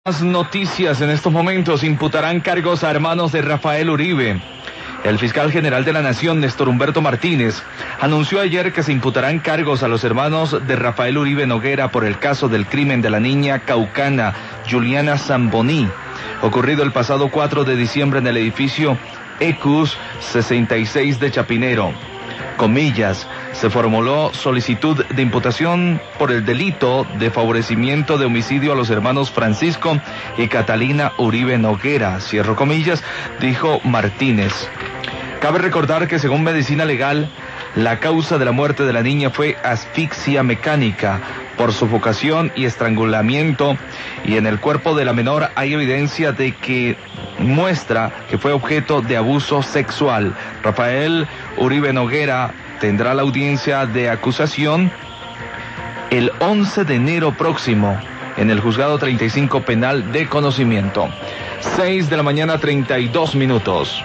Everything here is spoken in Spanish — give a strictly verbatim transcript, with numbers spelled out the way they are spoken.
Las noticias en estos momentos: imputarán cargos a hermanos de Rafael Uribe. El fiscal general de la Nación, Néstor Humberto Martínez, anunció ayer que se imputarán cargos a los hermanos de Rafael Uribe Noguera por el caso del crimen de la niña caucana Juliana Zamboní, ocurrido el pasado cuatro de diciembre en el edificio Ecus sesenta y seis de Chapinero. Comillas, se formuló solicitud de imputación por el delito de favorecimiento de homicidio a los hermanos Francisco y Catalina Uribe Noguera, cierro comillas, dijo Martínez. Cabe recordar que según medicina legal, la causa de la muerte de la niña fue asfixia mecánica por sofocación y estrangulamiento, y en el cuerpo de la menor hay evidencia de que muestra que fue objeto de abuso sexual. Rafael Uribe Noguera tendrá la audiencia de acusación el once de enero próximo en el juzgado treinta y cinco penal de conocimiento. seis de la mañana, treinta y dos minutos.